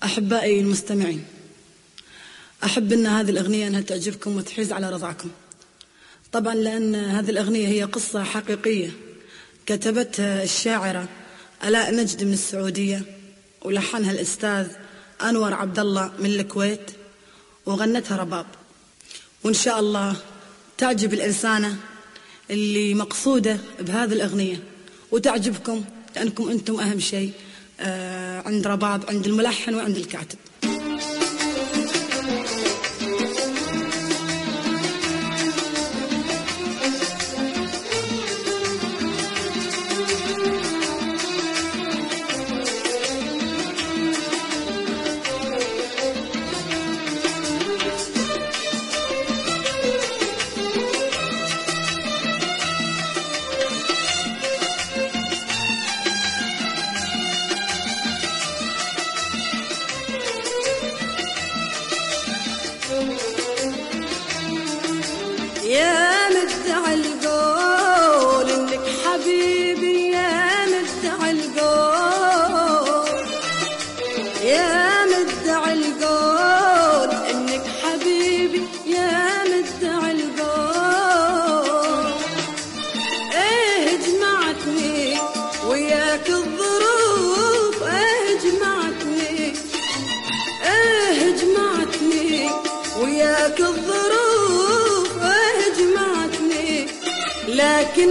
أحبائي المستمعين، أحب أن هذه الأغنية أنها تعجبكم وتحيز على رضاكم، طبعا لأن هذه الأغنية هي قصة حقيقية كتبتها الشاعرة آلاء نجد من السعودية، ولحنها الأستاذ أنور عبد الله من الكويت، وغنتها رباب. وإن شاء الله تعجب الإنسانة اللي مقصودة بهذه الأغنية وتعجبكم، لأنكم أنتم أهم شيء عند رباب، عند الملحن وعند الكاتب. يا مدعي القول انك حبيبي، يا مدعي القول، يا مدعي القول انك حبيبي، يا مدعي القول. ايه جمعتني وياك الظروف، ايه جمعتني، ايه جمعتني وياك الظروف، لكن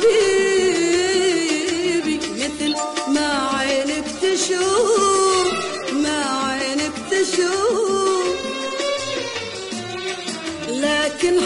حبيبي مثل ما عينك تشوف، ما عينك تشوف، لكن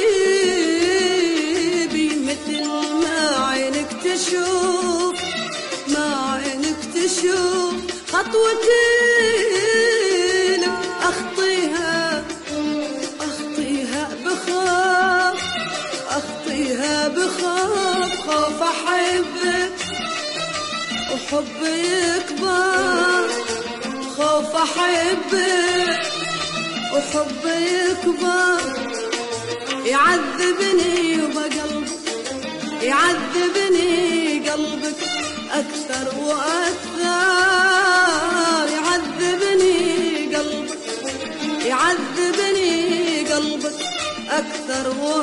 حبيبي مثل ما عينك تشوف، ما عينك تشوف. خطوتي لك أخطيها، أخطيها بخاف، أخطيها بخاف، خوف أحبك وحبي يكبر، خوف أحبك وحبي يكبر. يعذبني وبقلبك، يعذبني قلبك أكثر وأكثر، يعذبني قلبك، يعذبني قلبك أكثر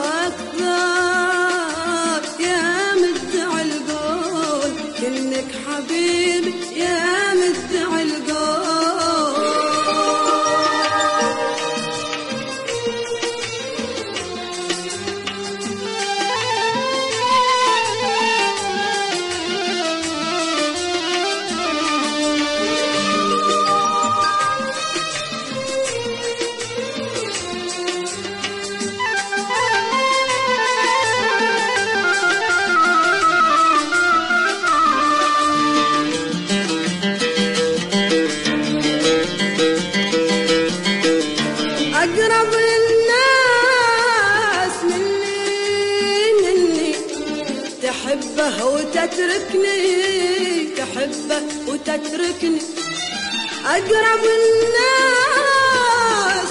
وأكثر. يا مدعي القول إنك حبيبي، يا مدعي القول. أقرب الناس مني تحبه وتتركني، تحبه وتتركني. أقرب الناس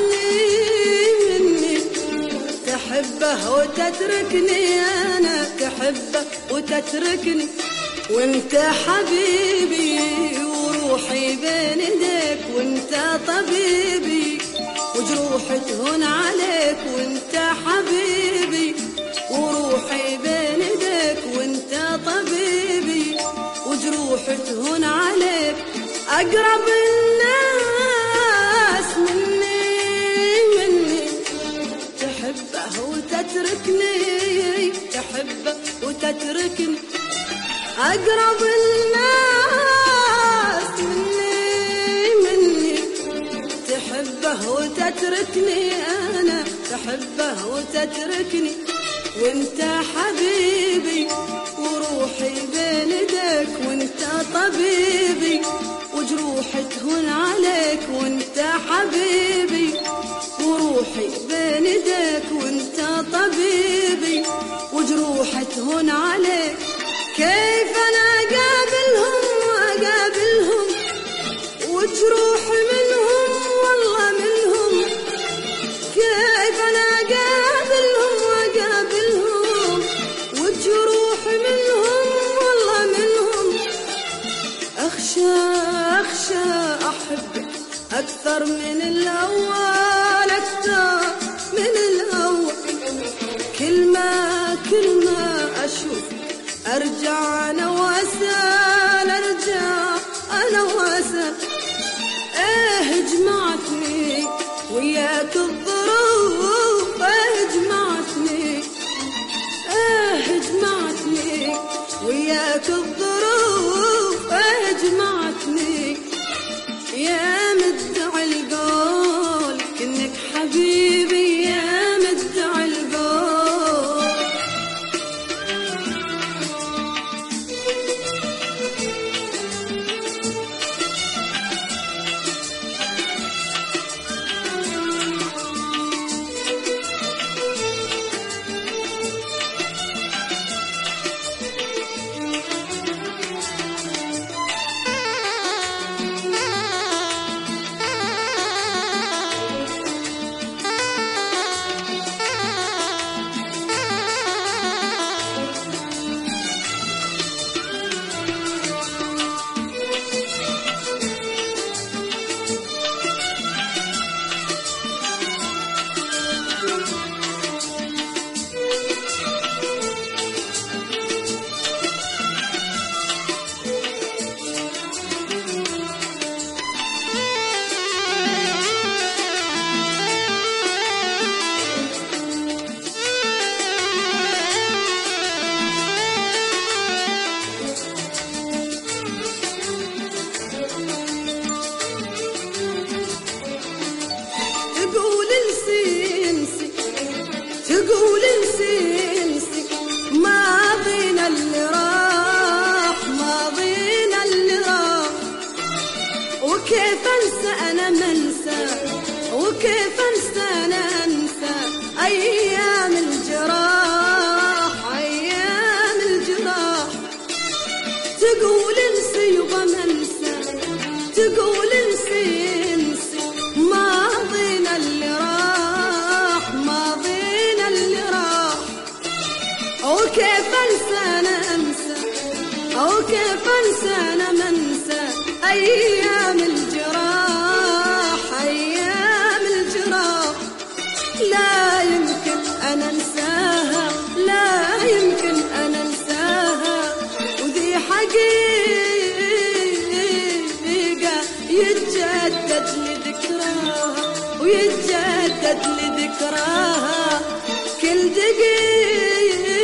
مني تحبه وتتركني، أنا تحبه وتتركني. وانت حبيبي وروحي بين ايديك، وانت طبيبي وجروحي تهون عليك، وانت حبيبي وروحي بين ايديك، وانت طبيبي وجروحي تهون عليك. اقرب الناس مني تحبه وتتركني، تحبه وتتركني. اقرب الناس مني تحبه وتتركني، أنا تحبه وتتركني. وانت حبيبي وروحي بين ايديك، وانت طبيبي وجروحي تهون عليك، وانت حبيبي وروحي بين ايديك، وانت طبيبي وجروحي تهون عليك. كيف أنا أقابلهم وأقابلهم وجروحي منهم والله منهم، كيف أنا أقابلهم وأقابلهم وجروحي منهم والله منهم. أخشى أحبك أكثر من الأول، أكثر من الأول. كل ما أشوف أرجع أنا وأسأل، أرجع أنا وأسأل. جمعتني وياك الظروف، جمعتني جمعتني وياك الظروف، جمعتني يا مدعي القول كنك حبيبي، يا مدعي القول. تقول نسينسي ماضينا اللي راح، ماضينا اللي راح. وكيف انسى انا منسى، وكيف انسى انا انسى ايام الجراح، ايام الجراح. تقول انسي يبغى منسى، تقول انسي انسي ماضينا اللي راح، ماضينا اللي راح. وكيف انسى انا انسى، وكيف انسى انا منسى ايام الجراح، ايام الجراح. لا يمكن انا انساها، لا يمكن انا انساها. وذي حقيقة يتجدد لذكراها، ويتجدد لذكراها كل دقيقة.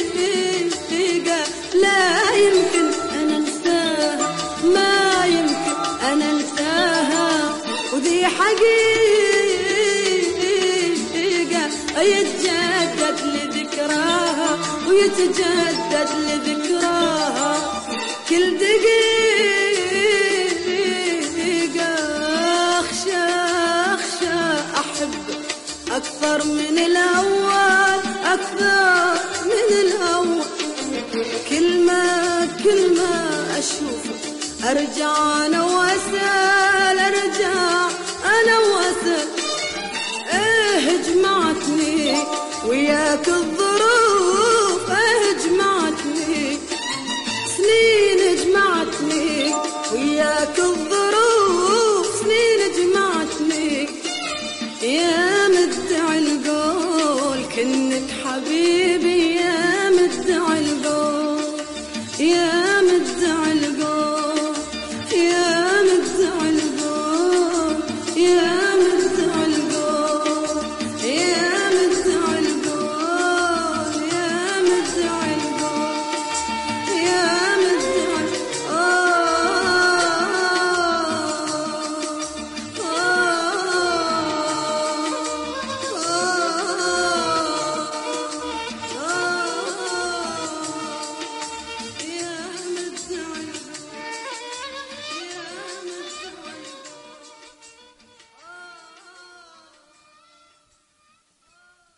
لا يمكن أنا أنساها، ما يمكن أنا أنساها. وذي حقيقة يتجدد لذكراها، ويتجدد لذكراها كل دقيقة. أخشى أخشى أحبك أكثر من الأول، أكثر من الأول. كل ما أشوفك أرجع أنا وأسأل، أرجع أنا وأسأل. جمعتني وياك الظروف، جمعتني سنين، جمعتني وياك الظروف، سنين جمعتني يا مدعي القول كنك حبيبي،